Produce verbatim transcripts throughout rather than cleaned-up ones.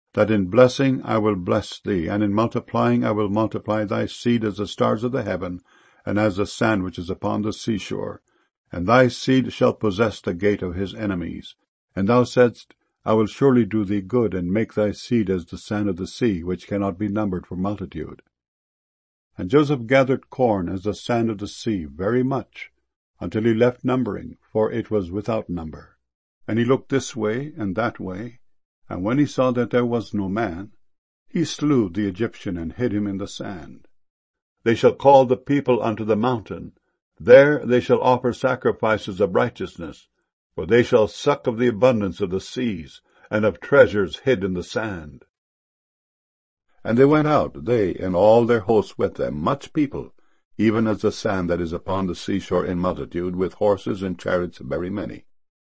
that in blessing I will bless thee, and in multiplying I will multiply thy seed as the stars of the heaven, and as the sand which is upon the seashore. And thy seed shall possess the gate of his enemies. And thou saidst, I will surely do thee good, and make thy seed as the sand of the sea, which cannot be numbered for multitude. And Joseph gathered corn as the sand of the sea, very much, until he left numbering, for it was without number. And he looked this way and that way, and when he saw that there was no man, he slew the Egyptian and hid him in the sand. They shall call the people unto the mountain. There they shall offer sacrifices of righteousness, for they shall suck of the abundance of the seas, and of treasures hid in the sand. And they went out, they and all their hosts with them, much people, even as the sand that is upon the seashore in multitude, with horses and chariots very many.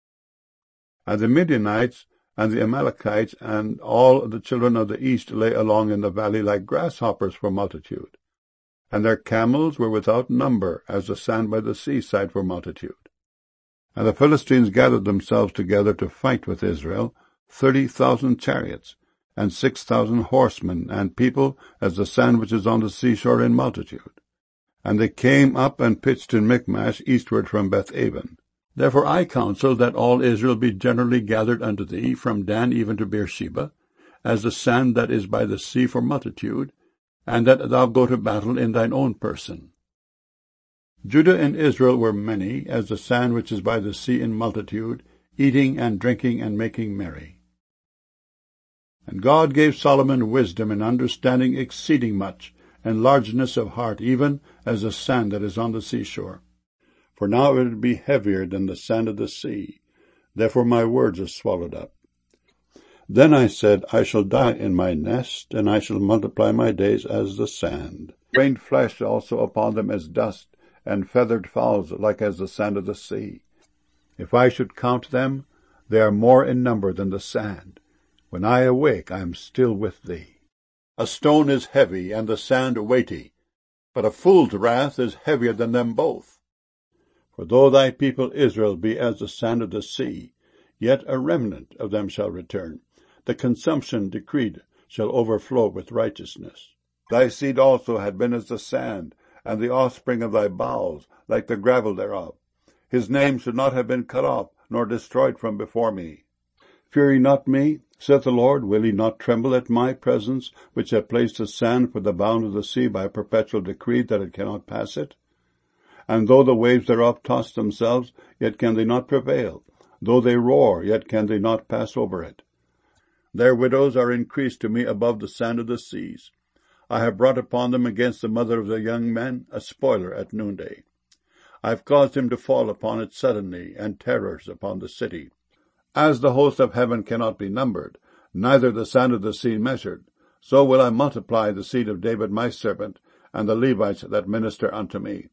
And the Midianites and the Amalekites and all the children of the east lay along in the valley like grasshoppers for multitude. And their camels were without number, as the sand by the seaside for multitude. And the Philistines gathered themselves together to fight with Israel, thirty thousand chariots, and six thousand horsemen, and people as the sand which is on the seashore in multitude. And they came up and pitched in Michmash eastward from Beth-aven. Therefore I counsel that all Israel be generally gathered unto thee, from Dan even to Beersheba, as the sand that is by the sea for multitude, and that thou go to battle in thine own person. Judah and Israel were many, as the sand which is by the sea in multitude, eating and drinking and making merry. And God gave Solomon wisdom and understanding exceeding much, and largeness of heart, even as the sand that is on the seashore. For now it would be heavier than the sand of the sea. Therefore my words are swallowed up. Then I said, I shall die in my nest, and I shall multiply my days as the sand. Rained flesh also upon them as dust, and feathered fowls like as the sand of the sea. If I should count them, they are more in number than the sand. When I awake, I am still with thee. A stone is heavy, and the sand weighty, but a fool's wrath is heavier than them both. For though thy people Israel be as the sand of the sea, yet a remnant of them shall return. The consumption decreed shall overflow with righteousness. Thy seed also had been as the sand, and the offspring of thy bowels like the gravel thereof. His name should not have been cut off, nor destroyed from before me. Fear ye not me, saith the Lord. Will ye not tremble at my presence, which have placed the sand for the bound of the sea by a perpetual decree that it cannot pass it? And though the waves thereof toss themselves, yet can they not prevail. Though they roar, yet can they not pass over it. Their widows are increased to me above the sand of the seas. I have brought upon them against the mother of the young men a spoiler at noonday. I have caused him to fall upon it suddenly, and terrors upon the city. As the host of heaven cannot be numbered, neither the sand of the sea measured, so will I multiply the seed of David my servant, and the Levites that minister unto me.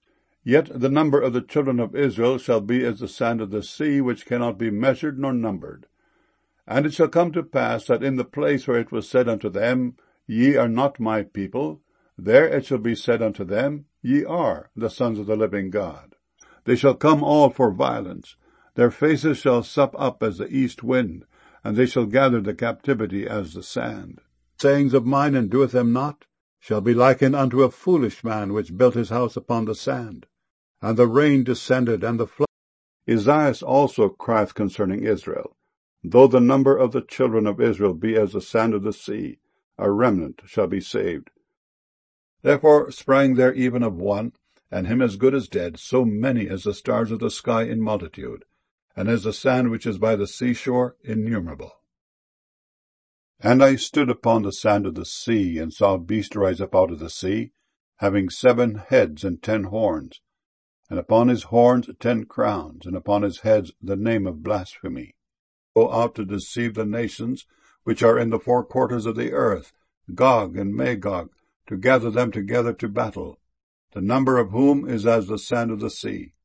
Yet the number of the children of Israel shall be as the sand of the sea, which cannot be measured nor numbered. And it shall come to pass that in the place where it was said unto them, Ye are not my people, there it shall be said unto them, Ye are the sons of the living God. They shall come all for violence. Their faces shall sup up as the east wind, and they shall gather the captivity as the sand. Sayings of mine, and doeth them not, shall be likened unto a foolish man which built his house upon the sand. And the rain descended, and the flood. Esaias also crieth concerning Israel, Though the number of the children of Israel be as the sand of the sea, a remnant shall be saved. Therefore sprang there even of one, and him as good as dead, so many as the stars of the sky in multitude, and as the sand which is by the seashore innumerable. And I stood upon the sand of the sea, and saw a beast rise up out of the sea, having seven heads and ten horns, and upon his horns ten crowns, and upon his heads the name of blasphemy. Go out to deceive the nations which are in the four quarters of the earth, Gog and Magog, to gather them together to battle, the number of whom is as the sand of the sea.